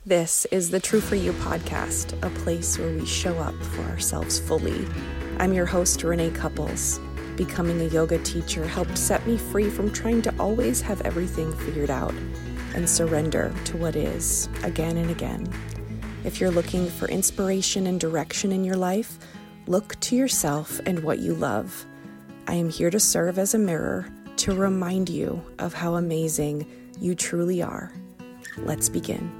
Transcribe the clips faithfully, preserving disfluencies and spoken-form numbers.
This is the True For You podcast, a place where we show up for ourselves fully. I'm your host, Renee Couples. Becoming a yoga teacher helped set me free from trying to always have everything figured out and surrender to what is again and again. If you're looking for inspiration and direction in your life, look to yourself and what you love. I am here to serve as a mirror to remind you of how amazing you truly are. Let's begin.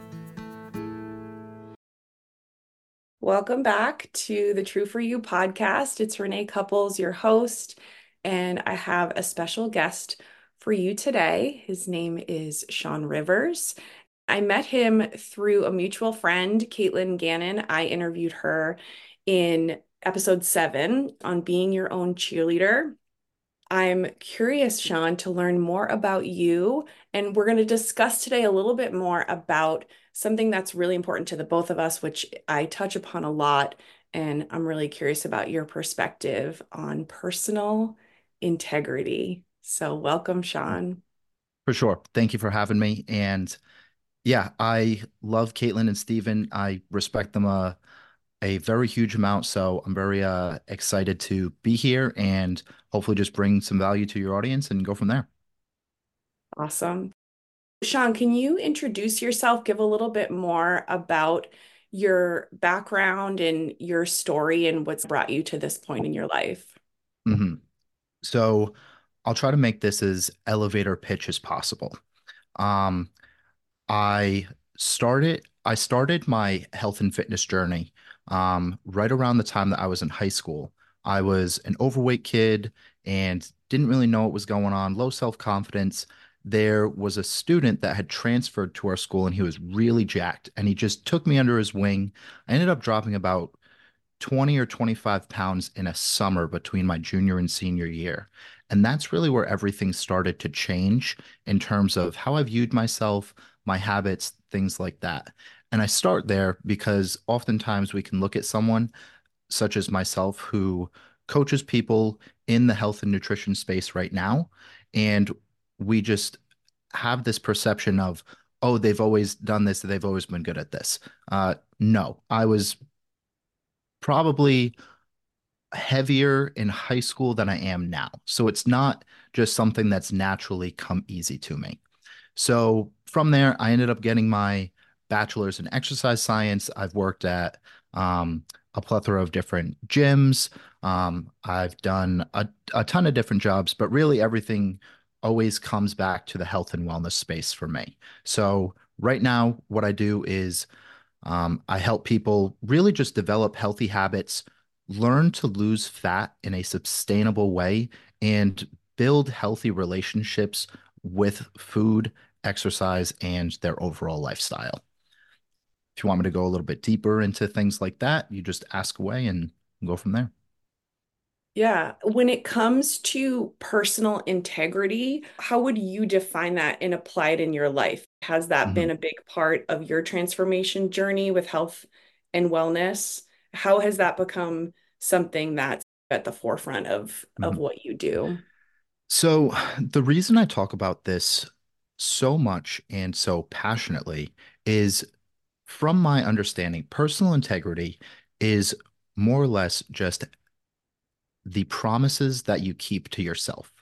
Welcome back to the True For You podcast. It's Renee Couples, your host, and I have a special guest for you today. His name is Sean Rivers. I met him through a mutual friend, Caitlin Gannon. I interviewed her in episode seven on being your own cheerleader. I'm curious, Sean, to learn more about you, and we're going to discuss today a little bit more about something that's really important to the both of us, which I touch upon a lot, and I'm really curious about your perspective on personal integrity. So welcome, Sean. For sure. Thank you for having me. And yeah, I love Caitlin and Steven. I respect them a, a very huge amount. So I'm very uh, excited to be here and hopefully just bring some value to your audience and go from there. Awesome. Sean, can you introduce yourself, give a little bit more about your background and your story and what's brought you to this point in your life? hmm So I'll try to make this as elevator pitch as possible. Um, I started I started my health and fitness journey um, right around the time that I was in high school. I was an overweight kid and didn't really know what was going on, low self-confidence. There was a student that had transferred to our school and he was really jacked and he just took me under his wing. I ended up dropping about twenty or twenty-five pounds in a summer between my junior and senior year. And that's really where everything started to change in terms of how I viewed myself, my habits, things like that. And I start there because oftentimes we can look at someone such as myself who coaches people in the health and nutrition space right now. And we just have this perception of, oh, they've always done this, they've always been good at this. Uh, no, I was probably heavier in high school than I am now. So it's not just something that's naturally come easy to me. So from there, I ended up getting my bachelor's in exercise science. I've worked at um, a plethora of different gyms. Um, I've done a, a ton of different jobs, but really everything always comes back to the health and wellness space for me. So right now, what I do is um, I help people really just develop healthy habits, learn to lose fat in a sustainable way, and build healthy relationships with food, exercise, and their overall lifestyle. If you want me to go a little bit deeper into things like that, you just ask away and go from there. Yeah. When it comes to personal integrity, how would you define that and apply it in your life? Has that been Mhm. a big part of your transformation journey with health and wellness? How has that become something that's at the forefront of of Mhm. what you do? So, the reason I talk about this so much and so passionately is from my understanding, personal integrity is more or less just the promises that you keep to yourself.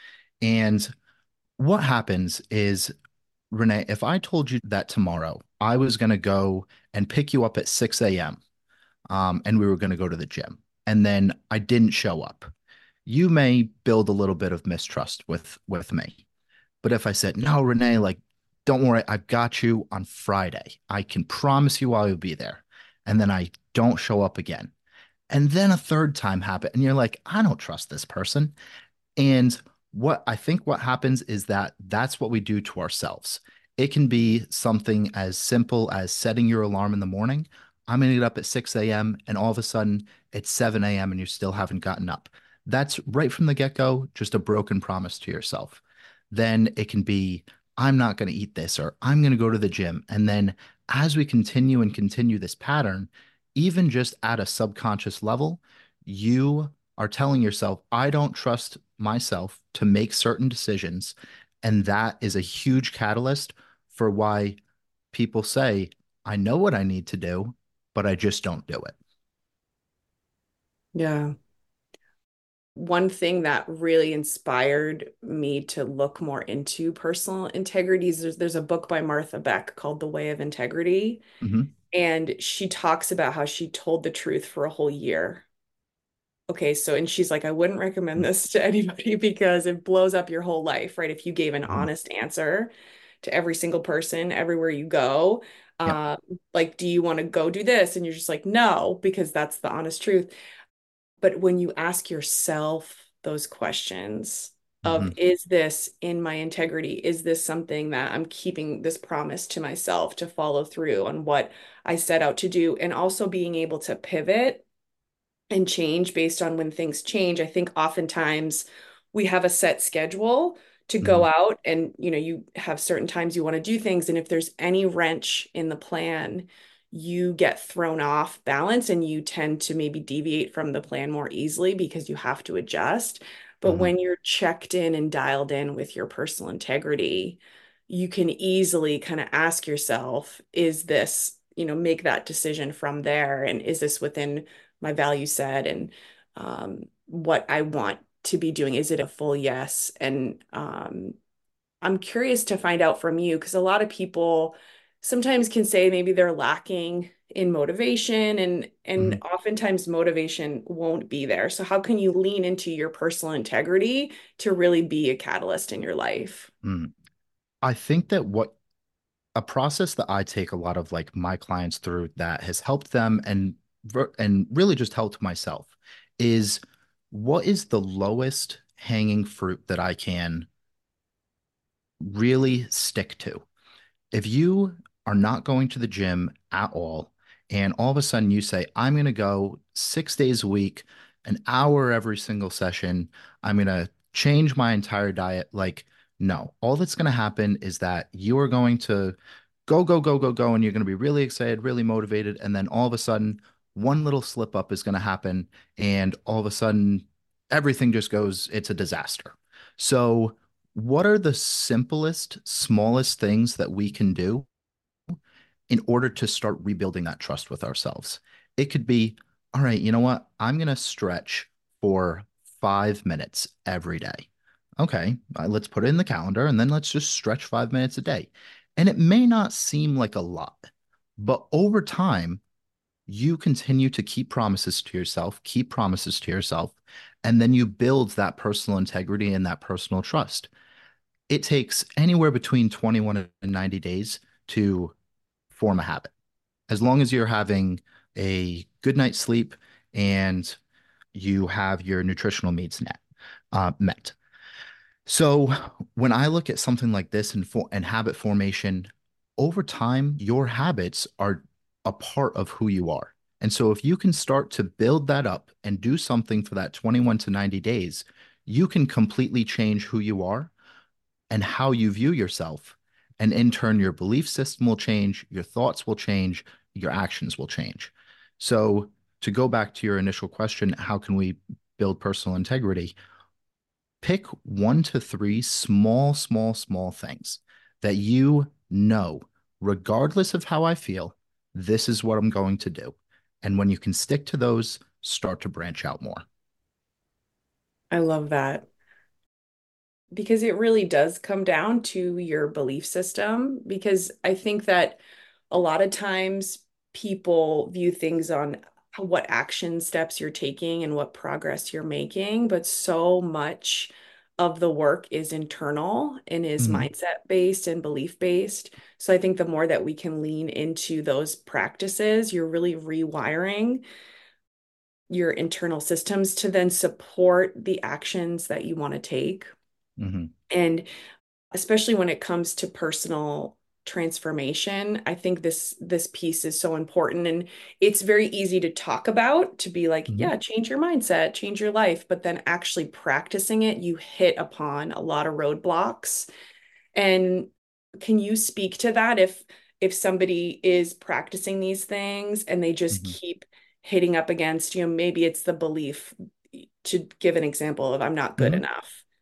And what happens is, Renee, if I told you that tomorrow I was going to go and pick you up at six a m um, and we were going to go to the gym, and then I didn't show up, you may build a little bit of mistrust with with me. But if I said, no, Renee, like, don't worry, I've got you on Friday. I can promise you I will be there. And then I don't show up again. And then a third time happen, and you're like, I don't trust this person. And what I think what happens is that that's what we do to ourselves. It can be something as simple as setting your alarm in the morning. I'm going to get up at six a m and all of a sudden it's seven a m and you still haven't gotten up. That's right from the get-go, just a broken promise to yourself. Then it can be, I'm not going to eat this or I'm going to go to the gym. And then as we continue and continue this pattern, even just at a subconscious level, you are telling yourself, I don't trust myself to make certain decisions. And that is a huge catalyst for why people say, I know what I need to do, but I just don't do it. Yeah. One thing that really inspired me to look more into personal integrity is there's, there's a book by Martha Beck called The Way of Integrity. Hmm. And she talks about how she told the truth for a whole year. Okay, so, and she's like, I wouldn't recommend this to anybody because it blows up your whole life, right? If you gave an Hmm. honest answer to every single person everywhere you go, Yep. um, like, do you want to go do this? And you're just like, no, because that's the honest truth. But when you ask yourself those questions of, Hmm. is this in my integrity? Is this something that I'm keeping this promise to myself to follow through on what I set out to do? And also being able to pivot and change based on when things change. I think oftentimes we have a set schedule to Hmm. go out and you know you have certain times you want to do things and if there's any wrench in the plan, you get thrown off balance and you tend to maybe deviate from the plan more easily because you have to adjust. But Hmm. when you're checked in and dialed in with your personal integrity, you can easily kind of ask yourself, is this, you know, make that decision from there and is this within my value set and um, what I want to be doing. Is it a full yes? And um, I'm curious to find out from you because a lot of people sometimes can say maybe they're lacking in motivation and and Hmm. oftentimes motivation won't be there. So how can you lean into your personal integrity to really be a catalyst in your life? Hmm. I think that what a process that I take a lot of like my clients through that has helped them and and really just helped myself is what is the lowest hanging fruit that I can really stick to? If you are not going to the gym at all, and all of a sudden you say, I'm going to go six days a week, an hour every single session, I'm going to change my entire diet, like, no, all that's going to happen is that you are going to go, go, go, go, go, and you're going to be really excited, really motivated. And then all of a sudden, one little slip up is going to happen. And all of a sudden, everything just goes, it's a disaster. So, what are the simplest, smallest things that we can do in order to start rebuilding that trust with ourselves? It could be, all right, you know what? I'm going to stretch for five minutes every day. Okay, uh, let's put it in the calendar and then let's just stretch five minutes a day. And it may not seem like a lot, but over time, you continue to keep promises to yourself, keep promises to yourself, and then you build that personal integrity and that personal trust. It takes anywhere between twenty-one and ninety days to form a habit. As long as you're having a good night's sleep and you have your nutritional needs net, uh, met. So when I look at something like this and for and habit formation, over time, your habits are a part of who you are. And so if you can start to build that up and do something for that twenty-one to ninety days, you can completely change who you are and how you view yourself. And in turn, your belief system will change, your thoughts will change, your actions will change. So, to go back to your initial question, how can we build personal integrity? Pick one to three small, small, small things that you know, regardless of how I feel, this is what I'm going to do. And when you can stick to those, start to branch out more. I love that. Because it really does come down to your belief system. Because I think that a lot of times people view things on what action steps you're taking and what progress you're making, but so much of the work is internal and is Mhm. mindset based and belief based. So I think the more that we can lean into those practices, you're really rewiring your internal systems to then support the actions that you want to take. Mhm. And especially when it comes to personal transformation, I think this this piece is so important and it's very easy to talk about to be like, Mhm. yeah, change your mindset, change your life, but then actually practicing it, you hit upon a lot of roadblocks. And can you speak to that if if somebody is practicing these things and they just Mhm. keep hitting up against, you know, maybe it's the belief to give an example of I'm not good Mhm. enough.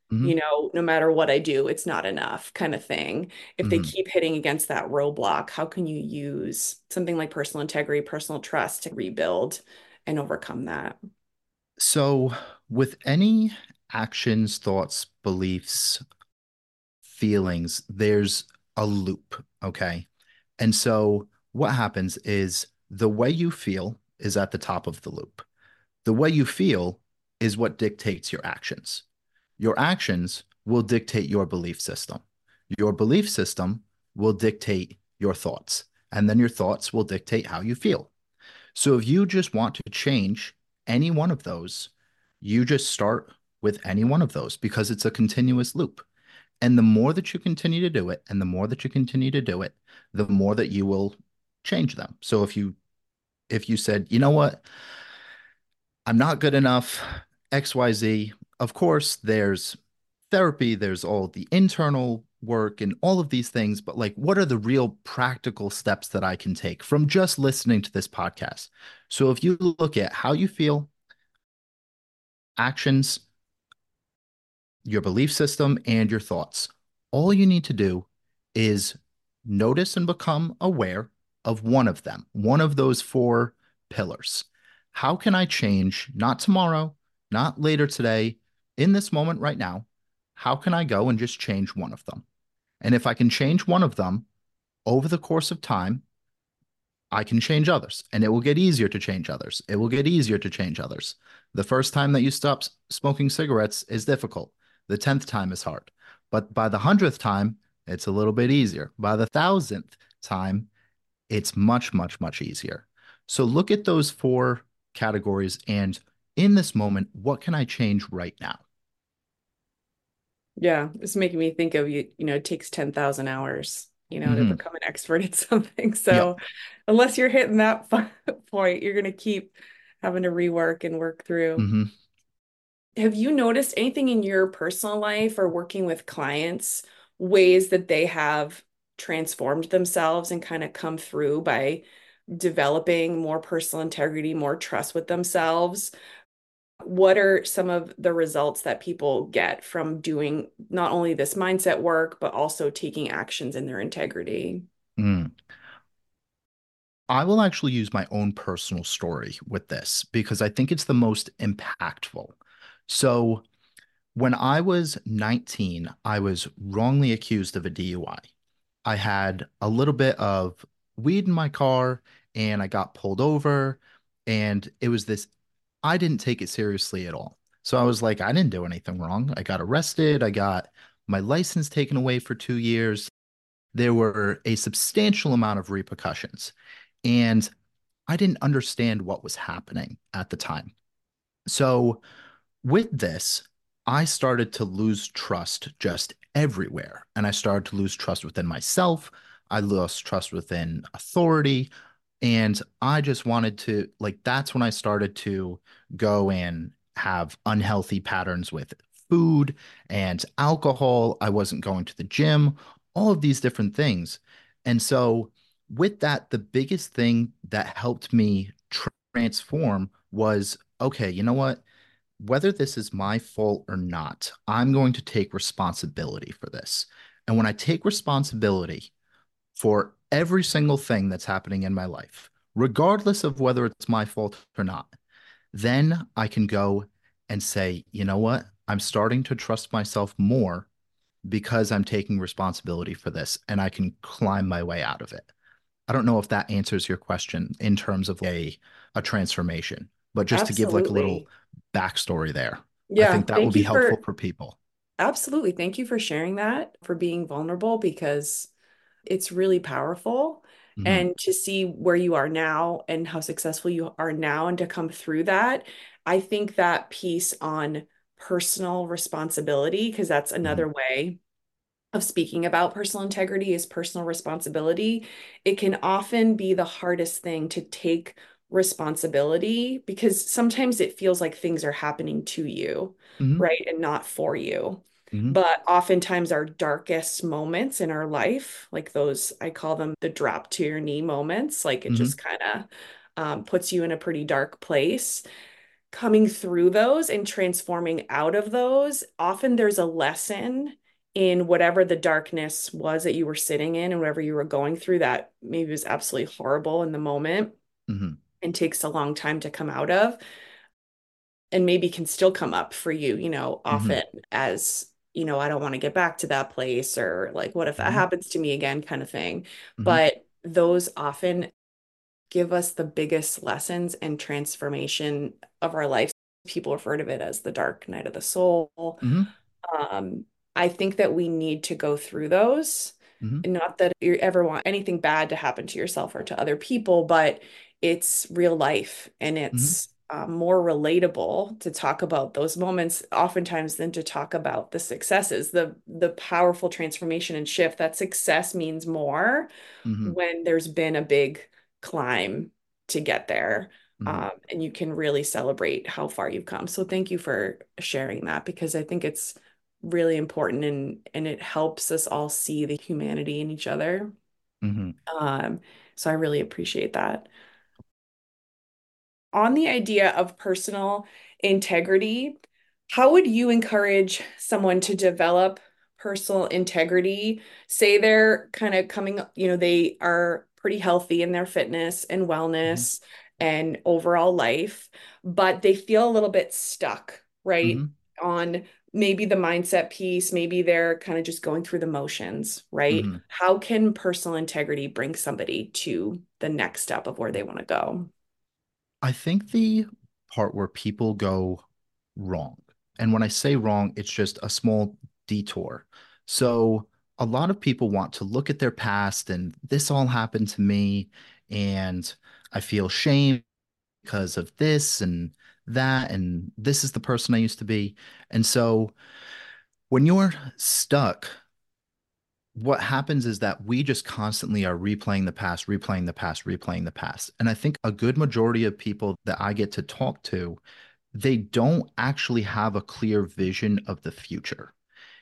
Hmm. you know, no matter what I do, it's not enough kind of thing. If they Hmm. keep hitting against that roadblock, how can you use something like personal integrity, personal trust to rebuild and overcome that? So, with any actions, thoughts, beliefs, feelings, there's a loop, okay? And so, what happens is the way you feel is at the top of the loop. The way you feel is what dictates your actions. Your actions will dictate your belief system. Your belief system will dictate your thoughts. And then your thoughts will dictate how you feel. So if you just want to change any one of those, you just start with any one of those because it's a continuous loop. And the more that you continue to do it, and the more that you continue to do it, the more that you will change them. So if you if you said, you know what, I'm not good enough, X Y Z. Of course, there's therapy, there's all the internal work and all of these things, but like, what are the real practical steps that I can take from just listening to this podcast? So if you look at how you feel, actions, your belief system, and your thoughts, all you need to do is notice and become aware of one of them, one of those four pillars. How can I change, not tomorrow, not later today, in this moment right now? How can I go and just change one of them? And if I can change one of them over the course of time, I can change others and it will get easier to change others. It will get easier to change others. The first time that you stop smoking cigarettes is difficult. The tenth time is hard. But by the hundredth time, it's a little bit easier. By the thousandth time, it's much, much, much easier. So look at those four categories and in this moment, what can I change right now? Yeah, it's making me think of you, you know, it takes ten thousand hours, you know, to Hmm. become an expert at something. Yep. So unless you're hitting that point, you're going to keep having to rework and work through. Hmm. Have you noticed anything in your personal life or working with clients, ways that they have transformed themselves and kind of come through by developing more personal integrity, more trust with themselves? What are some of the results that people get from doing not only this mindset work, but also taking actions in their integrity? Mm. I will actually use my own personal story with this because I think it's the most impactful. So, when I was nineteen, I was wrongly accused of a D U I. I I had a little bit of weed in my car and I got pulled over, and it was this, I didn't take it seriously at all. So I was like, I didn't do anything wrong. I got arrested. I got my license taken away for two years. There were a substantial amount of repercussions. And I didn't understand what was happening at the time. So with this, I started to lose trust just everywhere. And I started to lose trust within myself. I lost trust within authority. And I just wanted to, like, that's when I started to go and have unhealthy patterns with food and alcohol. I wasn't going to the gym, all of these different things. And so, with that, the biggest thing that helped me transform was okay, you know what? Whether this is my fault or not, I'm going to take responsibility for this. And when I take responsibility for every single thing that's happening in my life, regardless of whether it's my fault or not, then I can go and say, you know what? I'm starting to trust myself more because I'm taking responsibility for this and I can climb my way out of it. I don't know if that answers your question in terms of a a transformation, but just to give like a little Absolutely. backstory there, I Yeah, think that will thank be you helpful for for people. absolutely. Thank you for sharing that, for being vulnerable because it's really powerful. Hmm. And to see where you are now and how successful you are now and to come through that, I think that piece on personal responsibility, because that's Hmm. another way of speaking about personal integrity is personal responsibility. It can often be the hardest thing to take responsibility because sometimes it feels like things are happening to you, Hmm. right? And not for you. Hmm. But oftentimes, our darkest moments in our life, like those, I call them the drop to your knee moments, like it Hmm. just kind of um, puts you in a pretty dark place. coming through those and transforming out of those, often there's a lesson in whatever the darkness was that you were sitting in and whatever you were going through that maybe was absolutely horrible in the moment Hmm. and takes a long time to come out of and maybe can still come up for you, you know, Hmm. often as, you know, I don't want to get back to that place or like, what if that Hmm. happens to me again, kind of thing. Hmm. But those often give us the biggest lessons and transformation of our life. People refer to it as the dark night of the soul. Hmm. Um, I think that we need to go through those. Hmm. Not that you ever want anything bad to happen to yourself or to other people, but it's real life and Hmm. it's um, more relatable to talk about those moments oftentimes than to talk about the successes, the the powerful transformation and shift. That success means more Hmm. when there's been a big climb to get there. Hmm. Um, and you can really celebrate how far you've come. So thank you for sharing that because I think it's really important and and it helps us all see the humanity in each other. Hmm. Um, so I really appreciate that. On the idea of personal integrity, how would you encourage someone to develop personal integrity? Say they're kind of coming, you know, they are pretty healthy in their fitness and Hmm. wellness and overall life, but they feel a little bit stuck, right? Hmm. On maybe the mindset piece, maybe they're kind of just going through the motions, right? Hmm. How can personal integrity bring somebody to the next step of where they want to go? I think the part where people go wrong, and when I say wrong, it's just a small detour. So a lot of people want to look at their past and this all happened to me, and I feel shame because of this and that, and this is the person I used to be. And so when you're stuck, what happens is that we just constantly are replaying the past, replaying the past, replaying the past. And I think a good majority of people that I get to talk to, they don't actually have a clear vision of the future.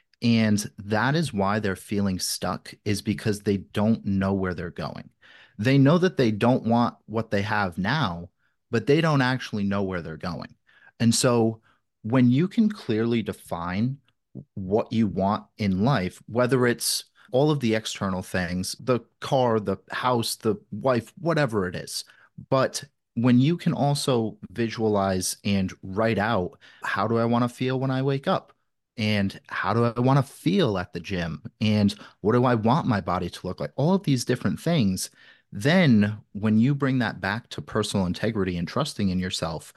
And that is why they're feeling stuck, is because they don't know where they're going. They know that they don't want what they have now, but they don't actually know where they're going. And so when you can clearly define what you want in life, whether it's all of the external things, the car, the house, the wife, whatever it is, but when you can also visualize and write out, how do I want to feel when I wake up? And how do I want to feel at the gym? And what do I want my body to look like? All of these different things. Then, when you bring that back to personal integrity and trusting in yourself,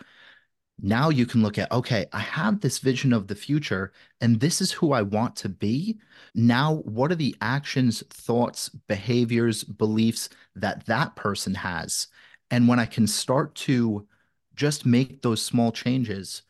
now you can look at, okay, I have this vision of the future, and this is who I want to be. Now, what are the actions, thoughts, behaviors, beliefs that that person has? And when I can start to just make those small changes,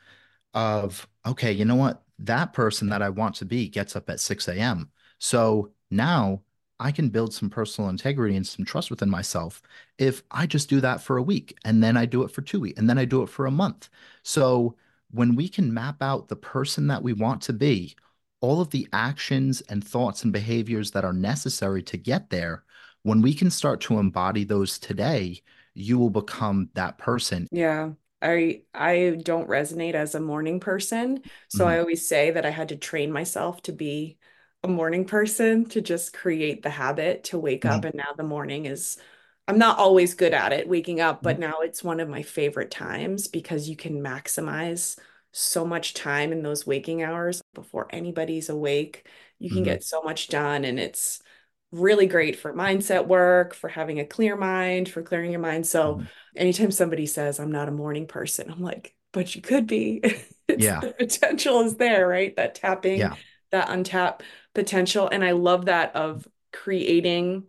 of, okay, you know what? That person that I want to be gets up at six a m. So now I can build some personal integrity and some trust within myself if I just do that for a week and then I do it for two weeks and then I do it for a month. So when we can map out the person that we want to be, all of the actions and thoughts and behaviors that are necessary to get there, when we can start to embody those today, you will become that person. Yeah, I I don't resonate as a morning person, so I Mhm. always say that I had to train myself to be a morning person to just create the habit to wake up Mhm. and now the morning is I'm not always good at it waking up, but Mhm. now it's one of my favorite times because you can maximize so much time in those waking hours before anybody's awake. You can Mhm. get so much done and it's really great for mindset work, for having a clear mind, for clearing your mind. So Mhm. anytime somebody says I'm not a morning person, I'm like, but you could be. It's Yeah. the potential is there, right? That tapping, Yeah. that untapped potential. And I love that of creating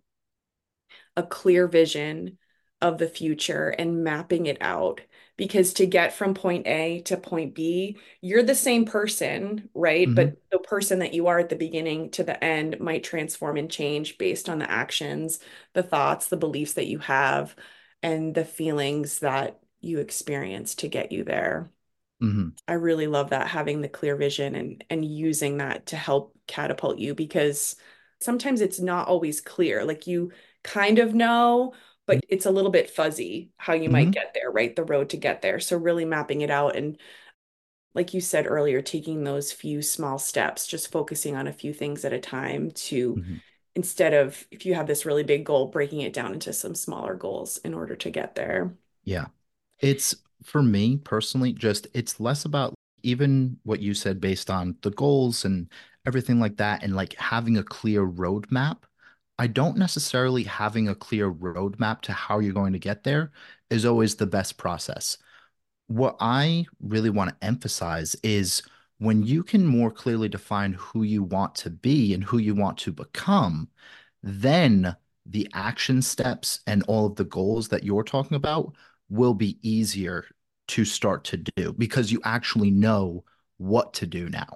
a clear vision of the future and mapping it out. Because to get from point A to point B, you're the same person, right? Hmm. But the person that you are at the beginning to the end might transform and change based on the actions, the thoughts, the beliefs that you have, and the feelings that you experience to get you there. Hmm. I really love that, having the clear vision and and using that to help catapult you because sometimes it's not always clear. Like you kind of know, but it's a little bit fuzzy how you might Hmm. get there, right? The road to get there. So really mapping it out and like you said earlier, taking those few small steps, just focusing on a few things at a time to Hmm. instead of if you have this really big goal, breaking it down into some smaller goals in order to get there. Yeah. It's for me personally, just it's less about even what you said based on the goals and everything like that, and like having a clear roadmap. I don't necessarily having a clear roadmap to how you're going to get there is always the best process. What I really want to emphasize is when you can more clearly define who you want to be and who you want to become, then the action steps and all of the goals that you're talking about will be easier to start to do because you actually know what to do now.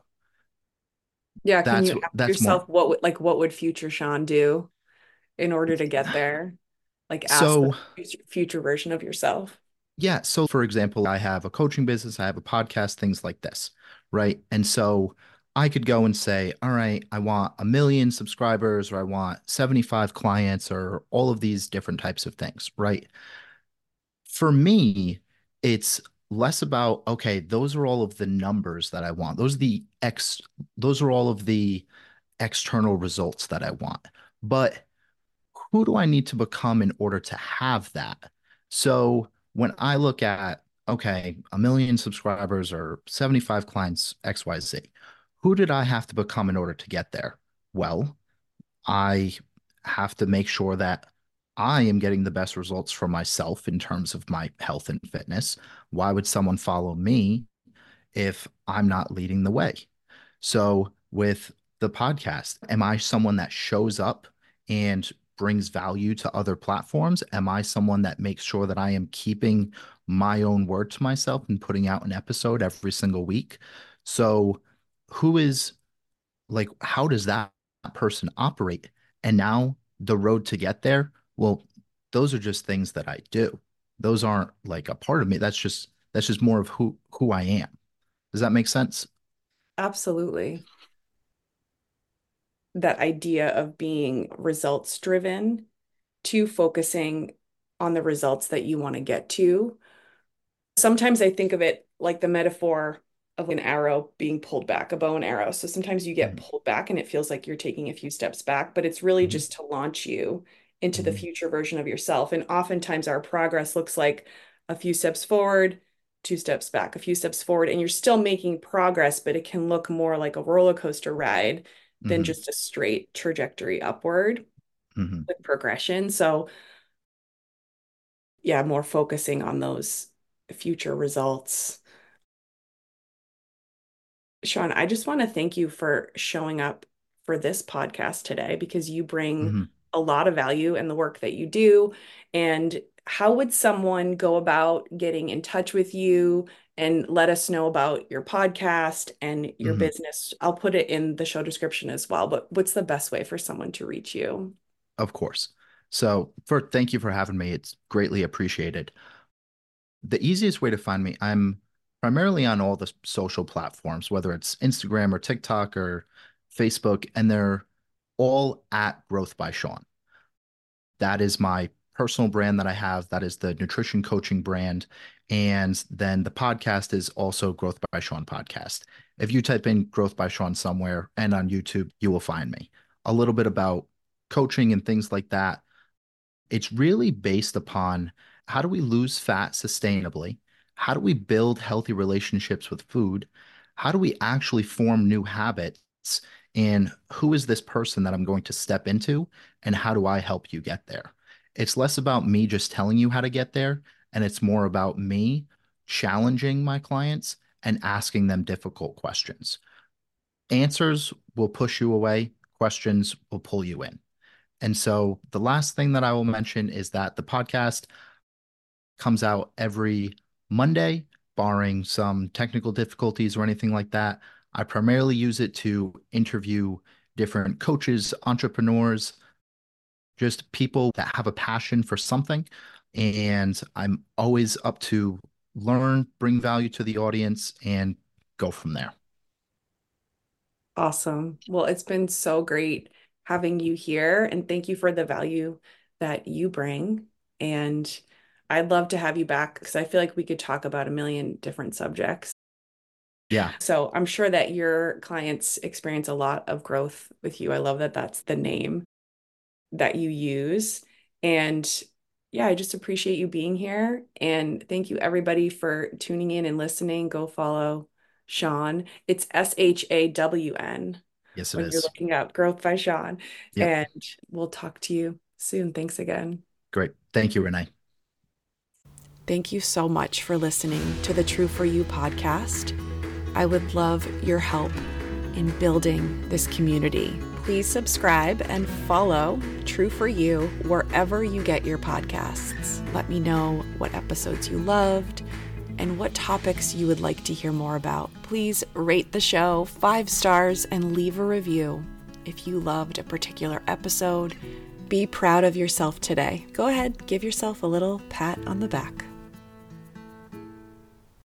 Yeah, can That's you ask that's more. yourself what would like what would future Sean do in order to get there? Like ask the So, future future version of yourself. yeah, so for example, I have a coaching business, I have a podcast, things like this, right? And so I could go and say, all right, I want a million subscribers, or I want seventy-five clients, or all of these different types of things, right? For me, it's less about, okay, those are all of the numbers that I want. Those are the ex, those are all of the external results that I want. But who do I need to become in order to have that? So when I look at, okay, a million subscribers or seventy-five clients, X Y Z, who did I have to become in order to get there? Well, I have to make sure that I am getting the best results for myself in terms of my health and fitness. Why would someone follow me if I'm not leading the way? So with the podcast, am I someone that shows up and brings value to other platforms? Am I someone that makes sure that I am keeping my own word to myself and putting out an episode every single week? So who is like, how does that person operate? And now the road to get there, well, those are just things that I do. Those aren't like a part of me. That's just that's just more of who who I am. Does that make sense? Absolutely. That idea of being results driven to focusing on the results that you want to get to. Sometimes I think of it like the metaphor of an arrow being pulled back, a bow and arrow. So sometimes you get Mhm. pulled back and it feels like you're taking a few steps back, but it's really Mhm. just to launch you into the Mhm. future version of yourself. And oftentimes our progress looks like a few steps forward, two steps back, a few steps forward, and you're still making progress, but it can look more like a roller coaster ride than Mhm. just a straight trajectory upward Mhm. with progression. So yeah, more focusing on those future results. Sean, I just want to thank you for showing up for this podcast today because you bring Mhm. a lot of value in the work that you do. And how would someone go about getting in touch with you and let us know about your podcast and your Mhm. business? I'll put it in the show description as well, but what's the best way for someone to reach you? Of course. So, for thank you for having me. It's greatly appreciated. The easiest way to find me, I'm primarily on all the social platforms, whether it's Instagram or TikTok or Facebook, and they're all at Growth by Sean. That is my personal brand that I have. That is the nutrition coaching brand. And then the podcast is also Growth by Sean podcast. If you type in Growth by Sean somewhere and on YouTube, you will find me. A little bit about coaching and things like that. It's really based upon how do we lose fat sustainably? How do we build healthy relationships with food? How do we actually form new habits? And who is this person that I'm going to step into? And how do I help you get there? It's less about me just telling you how to get there, and it's more about me challenging my clients and asking them difficult questions. Answers will push you away, questions will pull you in. And so the last thing that I will mention is that the podcast comes out every Monday, barring some technical difficulties or anything like that. I primarily use it to interview different coaches, entrepreneurs, just people that have a passion for something. And I'm always up to learn, bring value to the audience, and go from there. Awesome. Well, it's been so great having you here, and thank you for the value that you bring. And I'd love to have you back because I feel like we could talk about a million different subjects. Yeah. So I'm sure that your clients experience a lot of growth with you. I love that that's the name that you use. And yeah, I just appreciate you being here. And thank you, everybody, for tuning in and listening. Go follow Shawn. It's S H A W N Yes, it when you're is. looking up Growth by Shawn. Yep. And we'll talk to you soon. Thanks again. Great. Thank you, Renee. Thank you so much for listening to the True For You podcast. I would love your help in building this community. Please subscribe and follow True For You wherever you get your podcasts. Let me know what episodes you loved and what topics you would like to hear more about. Please rate the show five stars and leave a review. If you loved a particular episode, be proud of yourself today. Go ahead, give yourself a little pat on the back.